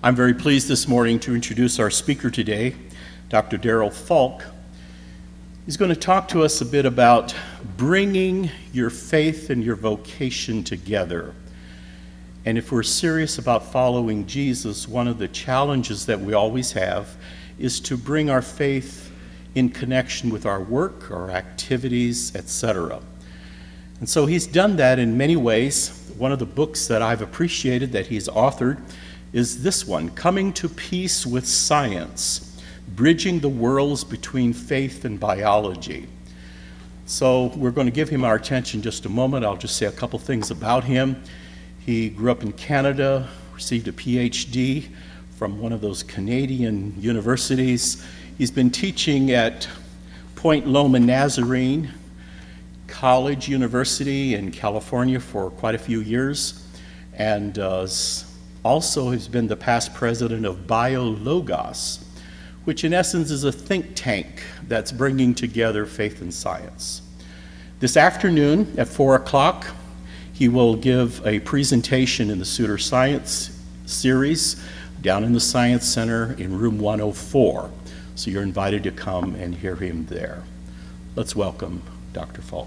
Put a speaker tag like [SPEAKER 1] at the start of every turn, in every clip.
[SPEAKER 1] I'm very pleased this morning to introduce our speaker today, Dr. Daryl Falk. He's going to talk to us a bit about bringing your faith and your vocation together. And if we're serious about following Jesus, one of the challenges that we always have is to bring our faith in connection with our work, our activities, etc. And so he's done that in many ways. One of the books that I've appreciated that he's authored is this one, Coming to Peace with Science, Bridging the Worlds Between Faith and Biology. So we're going to give him our attention in just a moment. I'll just say a couple things about him. He grew up in Canada, received a PhD from one of those Canadian universities. He's been teaching at Point Loma Nazarene College University in California for quite a few years, and also has been the past president of BioLogos, which in essence is a think tank that's bringing together faith and science. This afternoon at 4 o'clock, he will give a presentation in the Suter Science series down in the Science Center in room 104. So you're invited to come and hear him there. Let's welcome Dr. Falk.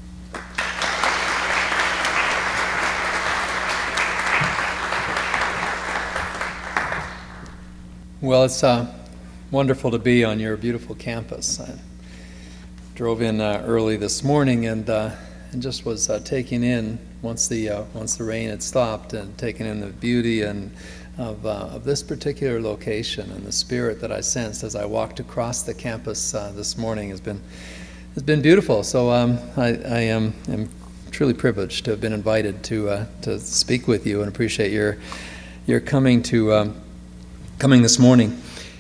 [SPEAKER 2] Well, it's wonderful to be on your beautiful campus. I drove in early this morning and just was taking in once the rain had stopped and taking in the beauty and of this particular location, and the spirit that I sensed as I walked across the campus this morning has been beautiful. So I am truly privileged to have been invited to speak with you, and appreciate your coming this morning.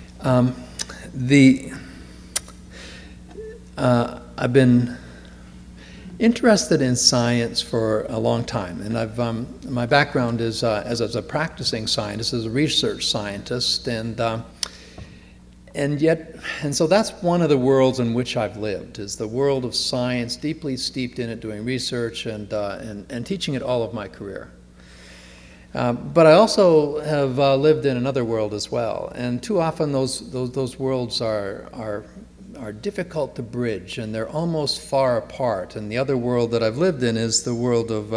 [SPEAKER 2] I've been interested in science for a long time, and my background is as a practicing scientist, as a research scientist, and so that's one of the worlds in which I've lived, is the world of science, deeply steeped in it, doing research and teaching it all of my career. But I also have lived in another world as well, and too often those worlds are difficult to bridge, and they're almost far apart. And the other world that I've lived in is the world of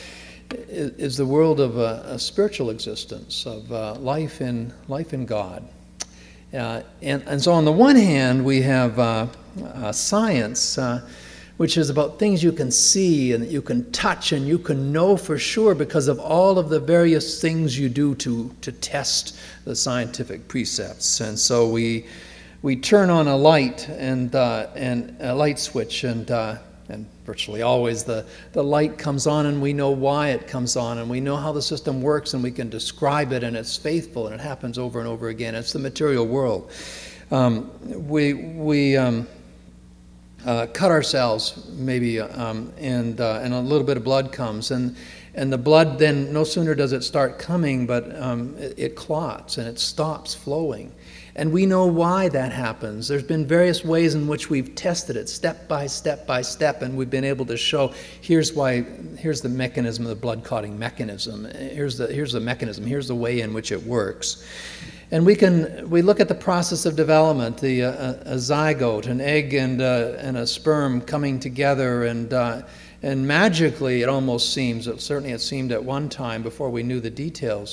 [SPEAKER 2] a spiritual existence, of life in God. And so on the one hand, we have science, which is about things you can see and that you can touch and you can know for sure because of all of the various things you do to test the scientific precepts. And so we turn on a light and a light switch, and virtually always the light comes on, and we know why it comes on, and we know how the system works, and we can describe it, and it's faithful, and it happens over and over again. It's the material world. We cut ourselves maybe, and a little bit of blood comes, and the blood then, no sooner does it start coming, but it clots and it stops flowing. And we know why that happens. There's been various ways in which we've tested it, step by step by step, and we've been able to show here's the mechanism, the blood clotting mechanism. Here's the mechanism. Here's the way in which it works. And we look at the process of development, a zygote, an egg and a sperm coming together, and magically it almost seems, certainly it seemed at one time before we knew the details,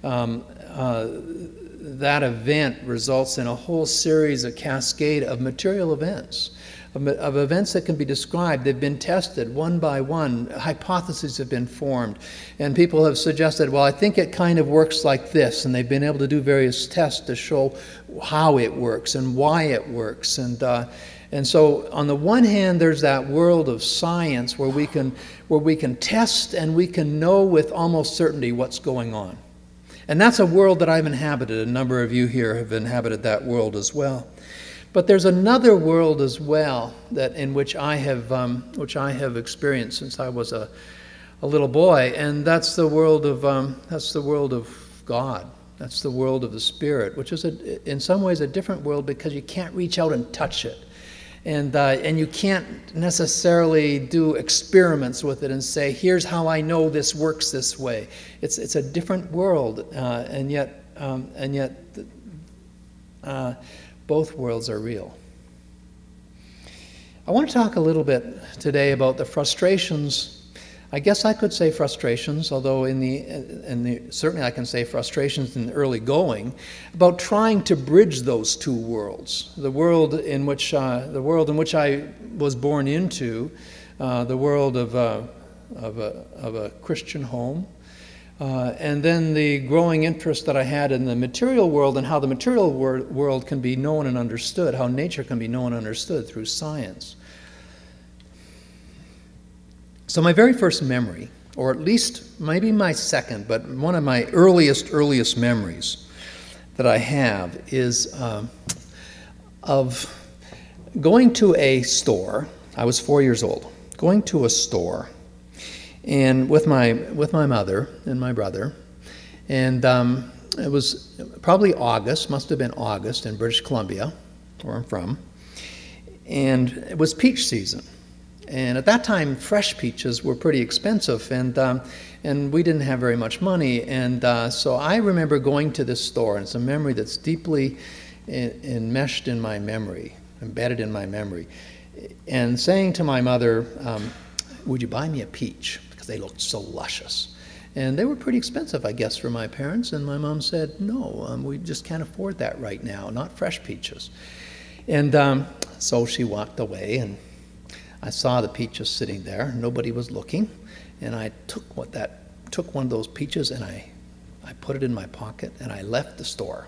[SPEAKER 2] that event results in a whole series, a cascade of material events, of events that can be described. They've been tested one by one. Hypotheses have been formed. And people have suggested, well, I think it kind of works like this. And they've been able to do various tests to show how it works and why it works. And so on the one hand, there's that world of science where we can test and we can know with almost certainty what's going on. And that's a world that I've inhabited. A number of you here have inhabited that world as well. But there's another world as well in which I have experienced since I was a little boy, and that's the world of God. That's the world of the Spirit, which is in some ways a different world because you can't reach out and touch it. And you can't necessarily do experiments with it and say, here's how I know this works this way. It's a different world, and yet and yet both worlds are real. I want to talk a little bit today about the frustrations. I guess I could say frustrations, although certainly I can say frustrations in the early going, about trying to bridge those two worlds: the world in which I was born into, the world of a Christian home, and then the growing interest that I had in the material world and how the material world can be known and understood, how nature can be known and understood through science. So my very first memory, or at least maybe my second, but one of my earliest memories that I have is of going to a store. I was 4 years old, going to a store, and with my mother and my brother, and it was probably August, must have been August in British Columbia, where I'm from, and it was peach season. And at that time, fresh peaches were pretty expensive, and we didn't have very much money. And so I remember going to this store, and it's a memory that's deeply enmeshed in my memory, embedded in my memory, and saying to my mother, would you buy me a peach? Because they looked so luscious. And they were pretty expensive, I guess, for my parents. And my mom said, no, we just can't afford that right now, not fresh peaches. And so she walked away, and I saw the peaches sitting there. Nobody was looking. And I took one of those peaches, and I put it in my pocket, and I left the store.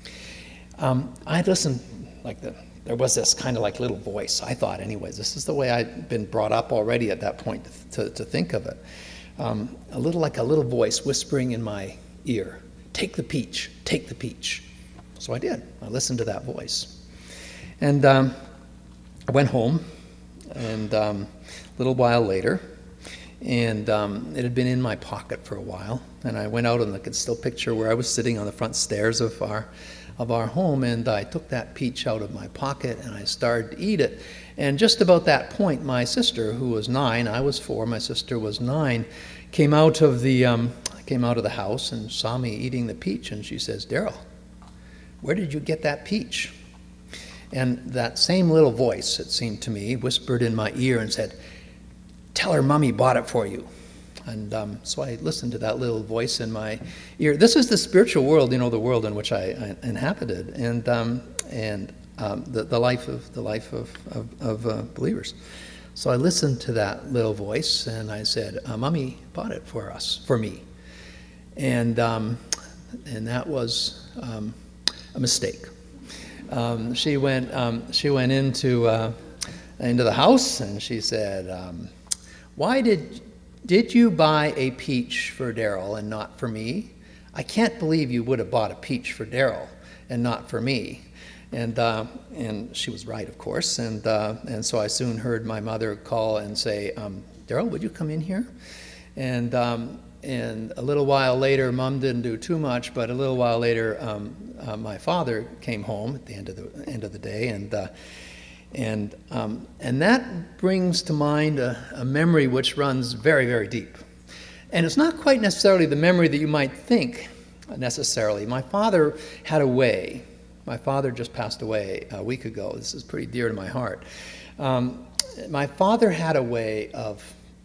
[SPEAKER 2] I listened there was this kind of like little voice, I thought anyways. This is the way I'd been brought up already at that point to think of it. A little voice whispering in my ear, take the peach, take the peach. So I did. I listened to that voice. And I went home, and a little while later, and it had been in my pocket for a while, and I went out, and I could still picture where I was sitting on the front stairs of our home, and I took that peach out of my pocket, and I started to eat it. And just about that point, my sister, who was 9, I was 4, my sister was 9, came out of the house and saw me eating the peach, and she says, Daryl, where did you get that peach? And that same little voice, it seemed to me, whispered in my ear and said, tell her Mommy bought it for you. And so I listened to that little voice in my ear. This is the spiritual world, the world in which I inhabited, and the life of believers. So I listened to that little voice, and I said, Mommy bought it for me. And that was a mistake. She went into the house, and she said, why did you buy a peach for Daryl and not for me? I can't believe you would have bought a peach for Daryl and not for me. And she was right, of course. And so I soon heard my mother call and say, Daryl, would you come in here? And a little while later, Mom didn't do too much, but a little while later, my father came home at the end of the day, and that brings to mind a memory which runs very, very deep. And it's not quite necessarily the memory that you might think necessarily. My father had a way. My father just passed away a week ago. This is pretty dear to my heart. My father had a way of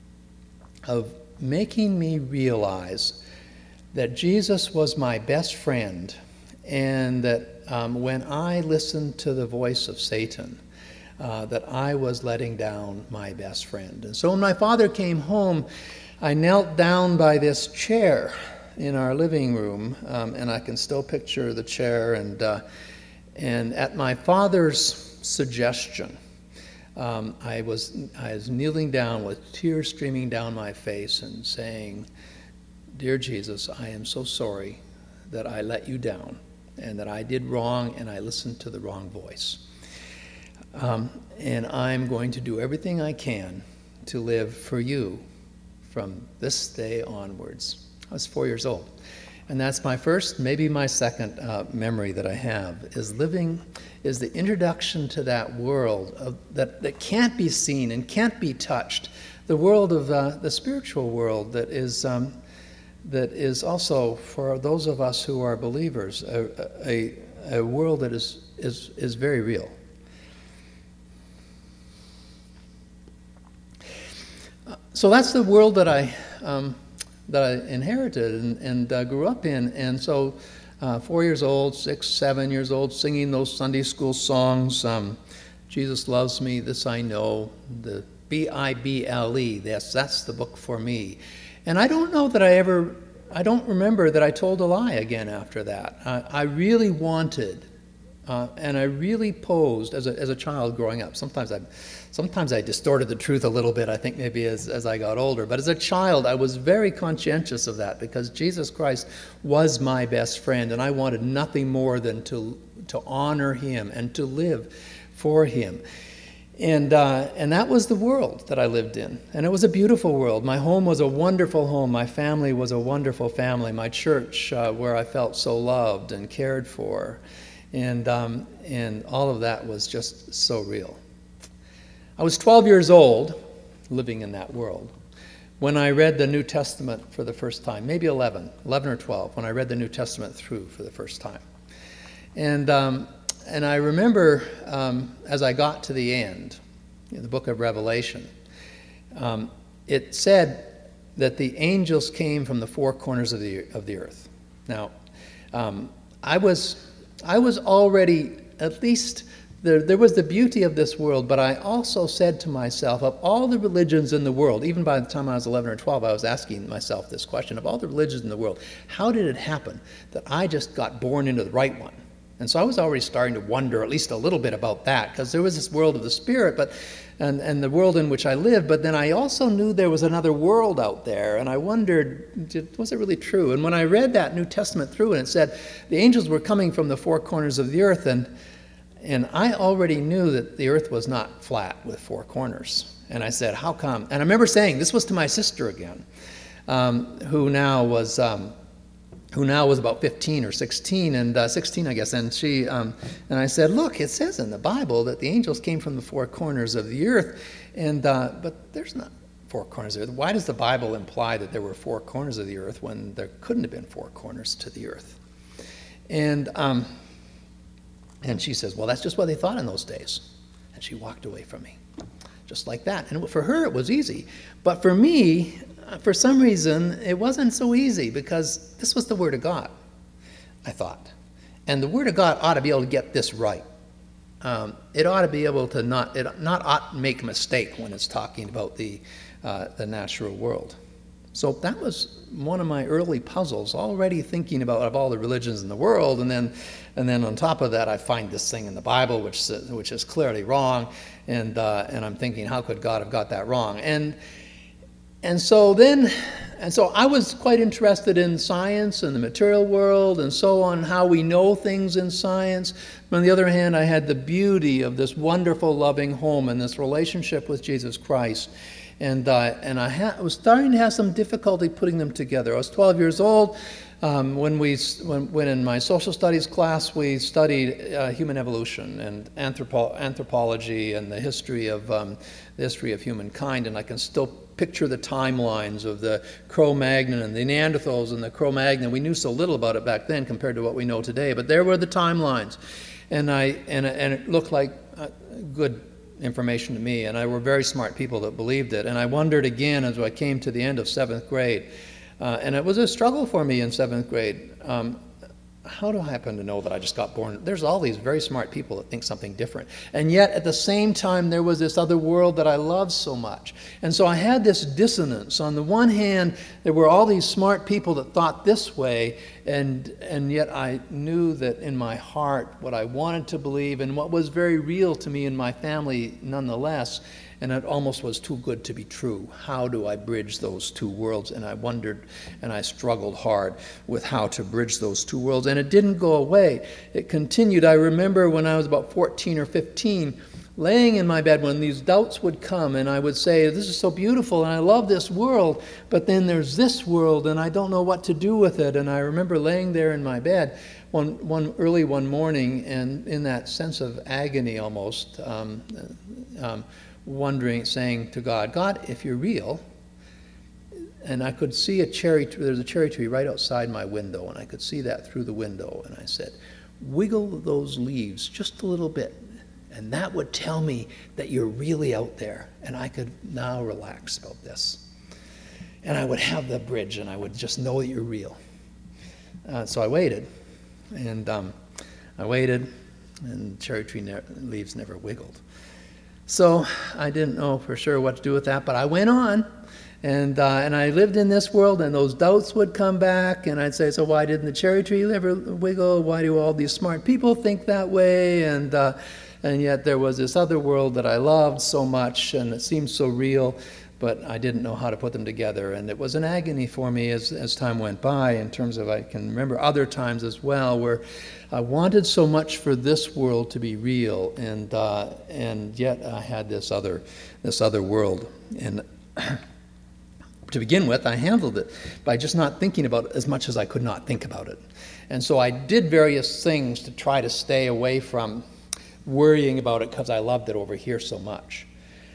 [SPEAKER 2] making me realize that Jesus was my best friend, and that when I listened to the voice of Satan, that I was letting down my best friend. And so when my father came home, I knelt down by this chair in our living room, and I can still picture the chair, and at my father's suggestion, I was kneeling down with tears streaming down my face and saying, Dear Jesus, I am so sorry that I let you down and that I did wrong and I listened to the wrong voice. And I'm going to do everything I can to live for you from this day onwards. I was 4 years old. And that's my first, maybe my second memory that I have, is the introduction to that world that can't be seen and can't be touched, the world of the spiritual world that is that is also, for those of us who are believers, a world that is very real. So that's the world that I inherited and grew up in. And so 4 years old, 6, 7 years old, singing those Sunday school songs, Jesus loves me, this I know, the Bible, that's the book for me. And I don't know that I don't remember that I told a lie again after that. I really wanted, and I really posed as a child growing up. Sometimes I distorted the truth a little bit, I think maybe as I got older. But as a child, I was very conscientious of that because Jesus Christ was my best friend, and I wanted nothing more than to honor him and to live for him. And that was the world that I lived in. And it was a beautiful world. My home was a wonderful home. My family was a wonderful family. My church, where I felt so loved and cared for. And all of that was just so real. I was 12 years old, living in that world, when I read the New Testament for the first time. Maybe 11 or 12, when I read the New Testament through for the first time. And I remember as I got to the end, in the book of Revelation, it said that the angels came from the four corners of the earth. Now, I was already, at least, there was the beauty of this world, but I also said to myself, of all the religions in the world, even by the time I was 11 or 12, I was asking myself this question, of all the religions in the world, how did it happen that I just got born into the right one? And so I was already starting to wonder at least a little bit about that, because there was this world of the spirit, and the world in which I lived, but then I also knew there was another world out there, and I wondered, was it really true? And when I read that New Testament through, and it said the angels were coming from the four corners of the earth, and I already knew that the earth was not flat with four corners. And I said, how come? And I remember saying, this was to my sister again, who now was about 15 or 16, and 16, I guess. And she, and I said, look, it says in the Bible that the angels came from the four corners of the earth, but there's not four corners of the earth. Why does the Bible imply that there were four corners of the earth when there couldn't have been four corners to the earth? And she says, well, that's just what they thought in those days. And she walked away from me, just like that. And for her, it was easy. But for me, for some reason, it wasn't so easy, because this was the Word of God, I thought. And the Word of God ought to be able to get this right. It ought to be able to not make a mistake when it's talking about the natural world. So that was one of my early puzzles, already thinking about of all the religions in the world, and then on top of that, I find this thing in the Bible which is clearly wrong, and I'm thinking, how could God have got that wrong? And so I was quite interested in science and the material world and so on, how we know things in science. But on the other hand, I had the beauty of this wonderful, loving home and this relationship with Jesus Christ. And I was starting to have some difficulty putting them together. I was 12 years old when in my social studies class we studied human evolution and anthropology and the history of humankind, and I can still picture the timelines of the Cro-Magnon and the Neanderthals and the Cro-Magnon. We knew so little about it back then compared to what we know today, but there were the timelines, and it looked like good information to me, and I were very smart people that believed it. And I wondered again as I came to the end of 7th grade, and it was a struggle for me in 7th grade. How do I happen to know that I just got born? There's all these very smart people that think something different. And yet, at the same time, there was this other world that I loved so much. And so I had this dissonance. On the one hand, there were all these smart people that thought this way, and yet I knew that in my heart, what I wanted to believe and what was very real to me and my family nonetheless, and it almost was too good to be true. How do I bridge those two worlds? And I wondered, and I struggled hard with how to bridge those two worlds. And it didn't go away. It continued. I remember when I was about 14 or 15, laying in my bed when these doubts would come, and I would say, this is so beautiful, and I love this world, but then there's this world, and I don't know what to do with it. And I remember laying there in my bed one morning, and in that sense of agony almost, wondering, saying to God, God, if you're real, and I could see a cherry tree. There's a cherry tree right outside my window, and I could see that through the window. And I said, wiggle those leaves just a little bit, and that would tell me that you're really out there, and I could now relax about this. And I would have the bridge, and I would just know that you're real. So I waited, and and cherry tree leaves never wiggled. So I didn't know for sure what to do with that, but I went on, and I lived in this world, and those doubts would come back, and I'd say, so why didn't the cherry tree ever wiggle? Why do all these smart people think that way? And yet there was this other world that I loved so much, and it seemed so real, but I didn't know how to put them together. And it was an agony for me as time went by, in terms of, I can remember other times as well where I wanted so much for this world to be real, and yet I had this other world. And to begin with, I handled it by just not thinking about it as much as I could not think about it. And so I did various things to try to stay away from worrying about it, because I loved it over here so much.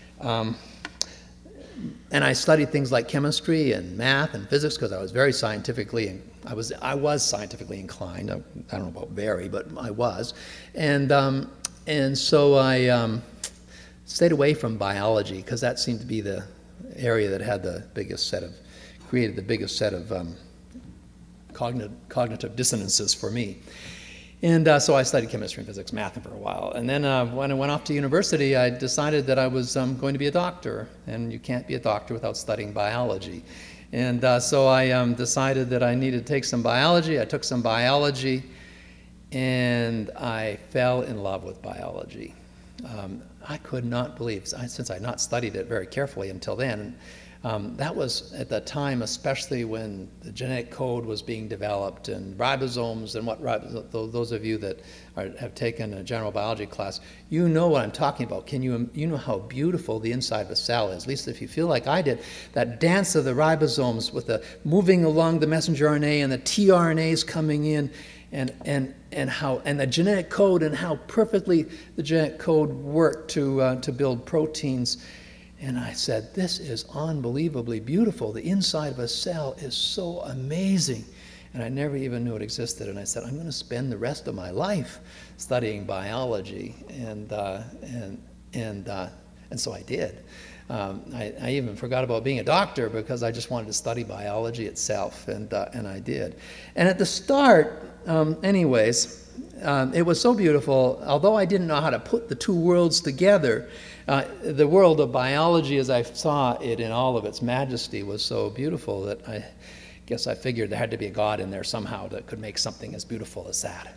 [SPEAKER 2] And I studied things like chemistry and math and physics, because I was very scientifically, I was scientifically inclined. I don't know about very, but I was. And so I stayed away from biology, because that seemed to be the area that had created the biggest set of cognitive dissonances for me. And so I studied chemistry and physics, math for a while. And then when I went off to university, I decided that I was going to be a doctor. And you can't be a doctor without studying biology. And so I decided that I needed to take some biology. I took some biology, and I fell in love with biology. I could not believe, since I had not studied it very carefully until then, that was at the time, especially when the genetic code was being developed, and ribosomes, and those of you that have taken a general biology class, you know what I'm talking about. You know how beautiful the inside of a cell is, at least if you feel like I did. That dance of the ribosomes with the moving along the messenger RNA and the tRNAs coming in, and the genetic code, and how perfectly the genetic code worked to build proteins. And I said, this is unbelievably beautiful. The inside of a cell is so amazing. And I never even knew it existed. And I said, I'm going to spend the rest of my life studying biology. And so I did. I even forgot about being a doctor, because I just wanted to study biology itself, and I did. And at the start, it was so beautiful. Although I didn't know how to put the two worlds together, the world of biology, as I saw it in all of its majesty, was so beautiful that I guess I figured there had to be a God in there somehow that could make something as beautiful as that.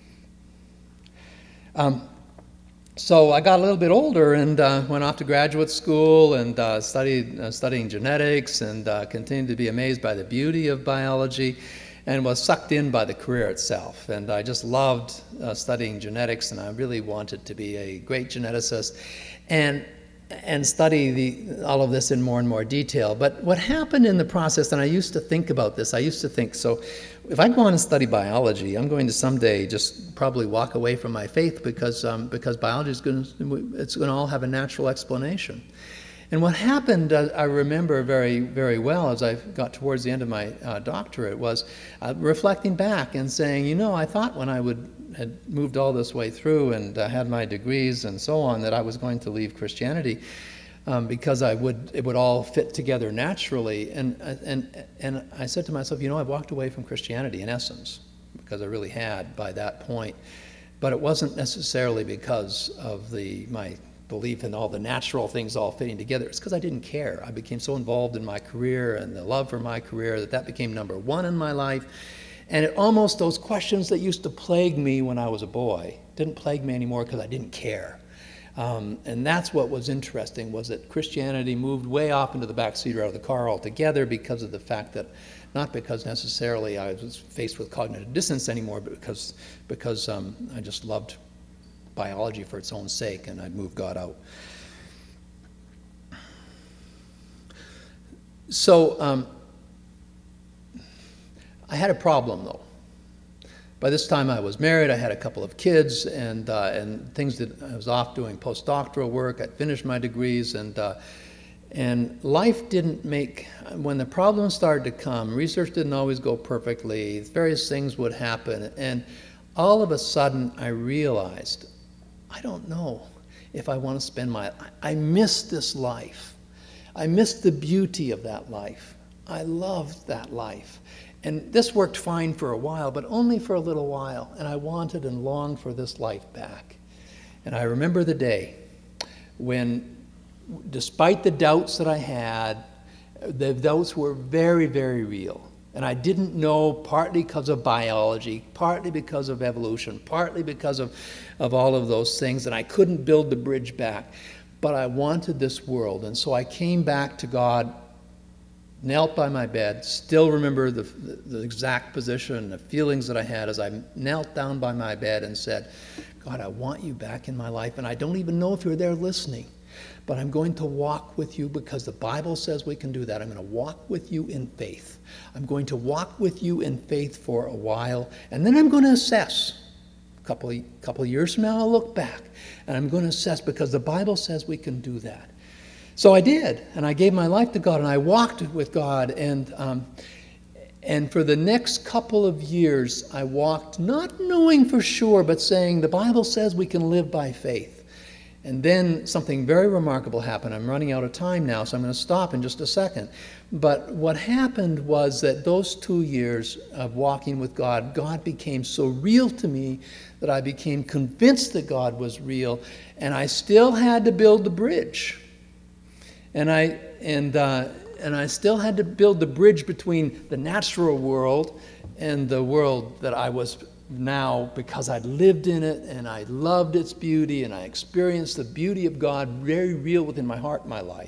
[SPEAKER 2] So I got a little bit older, and went off to graduate school, and studying genetics, and continued to be amazed by the beauty of biology, and was sucked in by the career itself. And I just loved studying genetics, and I really wanted to be a great geneticist and study all of this in more and more detail. But what happened in the process, and I used to think about this, so if I go on and study biology, I'm going to someday just probably walk away from my faith, because biology is going to all have a natural explanation. And what happened, I remember very, very well, as I got towards the end of my doctorate, was reflecting back and saying, I thought when I had moved all this way through and had my degrees and so on, that I was going to leave Christianity, because it would all fit together naturally. And I said to myself, I've walked away from Christianity in essence, because I really had by that point. But it wasn't necessarily because of my belief in all the natural things all fitting together. It's because I didn't care. I became so involved in my career and the love for my career that became number one in my life. And almost those questions that used to plague me when I was a boy didn't plague me anymore, because I didn't care. And that's what was interesting, was that Christianity moved way off into the back seat out of the car altogether, because of the fact that, not because necessarily I was faced with cognitive dissonance anymore, but because I just loved biology for its own sake, and I'd moved God out. So I had a problem, though. By this time I was married, I had a couple of kids, and things that I was off doing postdoctoral work. I'd finished my degrees, and And life didn't make, when the problems started to come, research didn't always go perfectly, various things would happen, and all of a sudden I realized, I don't know if I want to spend I miss this life. I miss the beauty of that life. I loved that life. And this worked fine for a while, but only for a little while, and I wanted and longed for this life back. And I remember the day when, despite the doubts that I had, the doubts were very, very real. And I didn't know, partly because of biology, partly because of evolution, partly because of all of those things, and I couldn't build the bridge back. But I wanted this world, and so I came back to God, knelt by my bed, still remember the exact position, the feelings that I had as I knelt down by my bed and said, God, I want you back in my life, and I don't even know if you're there listening. But I'm going to walk with you because the Bible says we can do that. I'm going to walk with you in faith. I'm going to walk with you in faith for a while, and then I'm going to assess. A couple of years from now, I'll look back, and I'm going to assess because the Bible says we can do that. So I did, and I gave my life to God, and I walked with God, and for the next couple of years, I walked not knowing for sure, but saying the Bible says we can live by faith. And then something very remarkable happened. I'm running out of time now, so I'm going to stop in just a second. But what happened was that those 2 years of walking with God, God became so real to me that I became convinced that God was real, and I still had to build the bridge. And I still had to build the bridge between the natural world and the world that I was now, because I'd lived in it and I loved its beauty and I experienced the beauty of God very real within my heart and my life.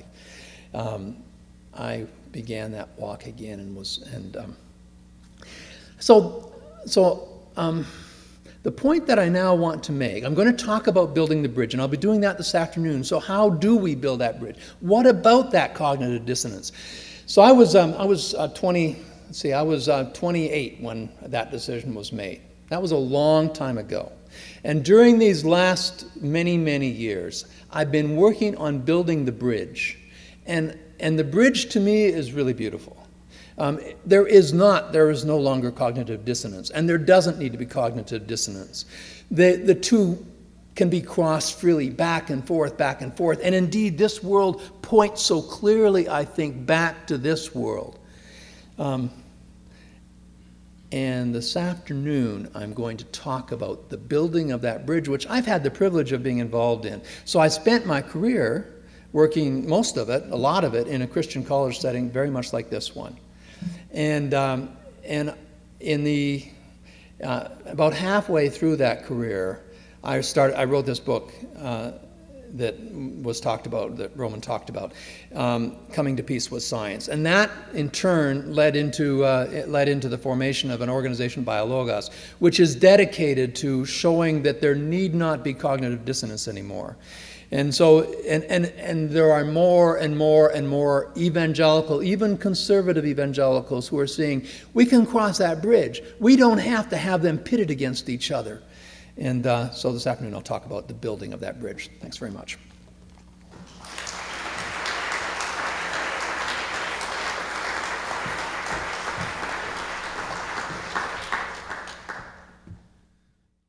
[SPEAKER 2] I began that walk again the point that I now want to make, I'm going to talk about building the bridge, and I'll be doing that this afternoon. So how do we build that bridge? What about that cognitive dissonance? So I was 28 when that decision was made. That was a long time ago. And during these last many, many years, I've been working on building the bridge. And the bridge to me is really beautiful. There is no longer cognitive dissonance, and there doesn't need to be cognitive dissonance. The two can be crossed freely back and forth, and indeed this world points so clearly, I think, back to this world. And this afternoon, I'm going to talk about the building of that bridge, which I've had the privilege of being involved in. So I spent my career working, most of it, a lot of it, in a Christian college setting, very much like this one. And in the about halfway through that career, I wrote this book that was talked about, that Roman talked about, Coming to Peace with Science. And that, in turn, led into the formation of an organization, Biologos, which is dedicated to showing that there need not be cognitive dissonance anymore. And so, and there are more and more and more evangelical, even conservative evangelicals, who are saying, we can cross that bridge. We don't have to have them pitted against each other. And so this afternoon I'll talk about the building of that bridge. Thanks very much.